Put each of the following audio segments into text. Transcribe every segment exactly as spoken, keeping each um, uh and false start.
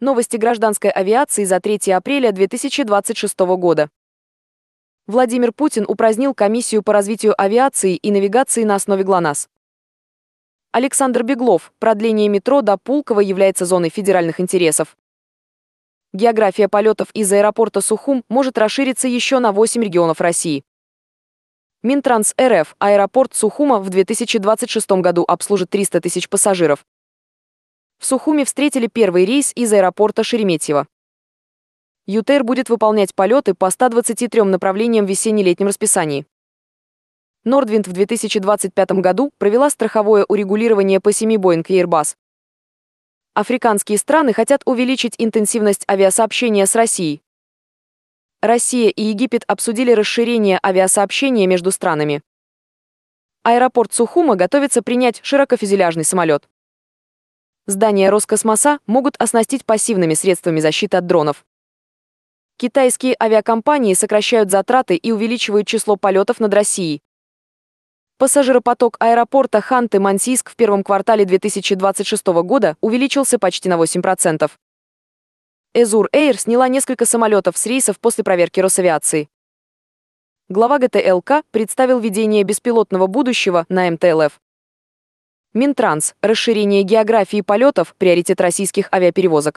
Новости гражданской авиации за третье апреля две тысячи двадцать шестого года. Владимир Путин упразднил комиссию по развитию авиации и навигации на основе ГЛОНАСС. Александр Беглов. Продление метро до Пулково является зоной федеральных интересов. География полетов из аэропорта Сухум может расшириться еще на восемь регионов России. Минтранс РФ. Аэропорт Сухума в две тысячи двадцать шестом году обслужит триста тысяч пассажиров. В Сухуме встретили первый рейс из аэропорта Шереметьево. ЮТР будет выполнять полеты по ста двадцати трём направлениям в весенне-летнем расписании. Нордвинд в две тысячи двадцать пятом году провела страховое урегулирование по семи Боинг и Airbus. Африканские страны хотят увеличить интенсивность авиасообщения с Россией. Россия и Египет обсудили расширение авиасообщения между странами. Аэропорт Сухума готовится принять широкофюзеляжный самолет. Здания Роскосмоса могут оснастить пассивными средствами защиты от дронов. Китайские авиакомпании сокращают затраты и увеличивают число полетов над Россией. Пассажиропоток аэропорта Ханты-Мансийск в первом квартале две тысячи двадцать шестого года увеличился почти на восемь процентов. Azur Air сняла несколько самолетов с рейсов после проверки Росавиации. Глава ГТЛК представил видение беспилотного будущего на эм тэ эл эф. Минтранс. Расширение географии полетов – приоритет российских авиаперевозок.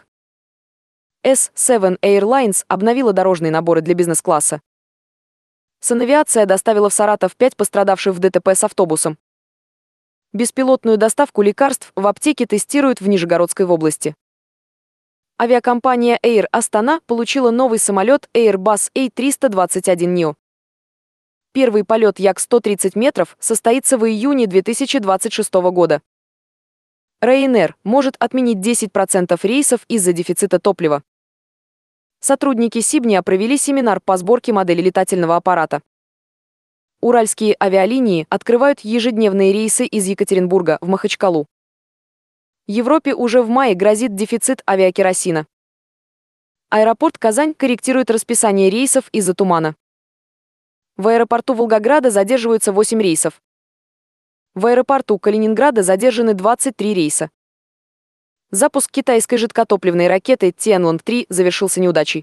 эс семь Airlines обновила дорожные наборы для бизнес-класса. Санавиация доставила в Саратов пять пострадавших в ДТП с автобусом. Беспилотную доставку лекарств в аптеке тестируют в Нижегородской области. Авиакомпания Air Astana получила новый самолет Airbus эй триста двадцать один нео. Первый полет Як сто тридцать метров состоится в июне две тысячи двадцать шестого года. Ryanair может отменить десять процентов рейсов из-за дефицита топлива. Сотрудники Сибня провели семинар по сборке модели летательного аппарата. Уральские авиалинии открывают ежедневные рейсы из Екатеринбурга в Махачкалу. Европе уже в мае грозит дефицит авиакеросина. Аэропорт Казань корректирует расписание рейсов из-за тумана. В аэропорту Волгограда задерживаются восемь рейсов. В аэропорту Калининграда задержаны двадцать три рейса. Запуск китайской жидкотопливной ракеты Тяньлунь три завершился неудачей.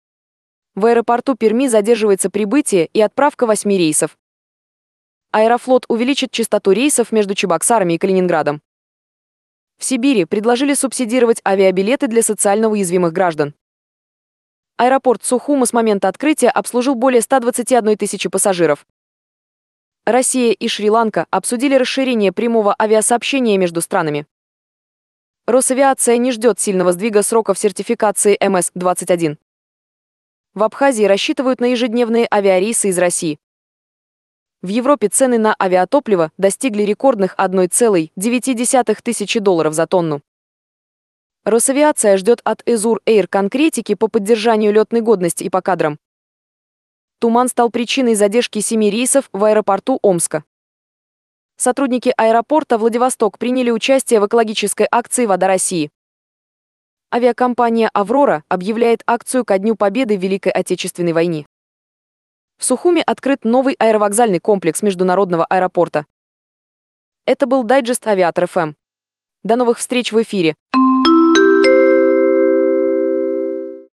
В аэропорту Перми задерживается прибытие и отправка восьми рейсов. Аэрофлот увеличит частоту рейсов между Чебоксарами и Калининградом. В Сибири предложили субсидировать авиабилеты для социально уязвимых граждан. Аэропорт Сухума с момента открытия обслужил более ста двадцати одной тысячи пассажиров. Россия и Шри-Ланка обсудили расширение прямого авиасообщения между странами. Росавиация не ждет сильного сдвига сроков сертификации эм эс двадцать один. В Абхазии рассчитывают на ежедневные авиарейсы из России. В Европе цены на авиатопливо достигли рекордных одной целой девяти десятых тысячи долларов за тонну. Росавиация ждет от Azur Air конкретики по поддержанию летной годности и по кадрам. Туман стал причиной задержки семи рейсов в аэропорту Омска. Сотрудники аэропорта Владивосток приняли участие в экологической акции «Вода России». Авиакомпания «Аврора» объявляет акцию ко Дню Победы в Великой Отечественной войне. В Сухуме открыт новый аэровокзальный комплекс международного аэропорта. Это был дайджест Авиатор эф эм. До новых встреч в эфире.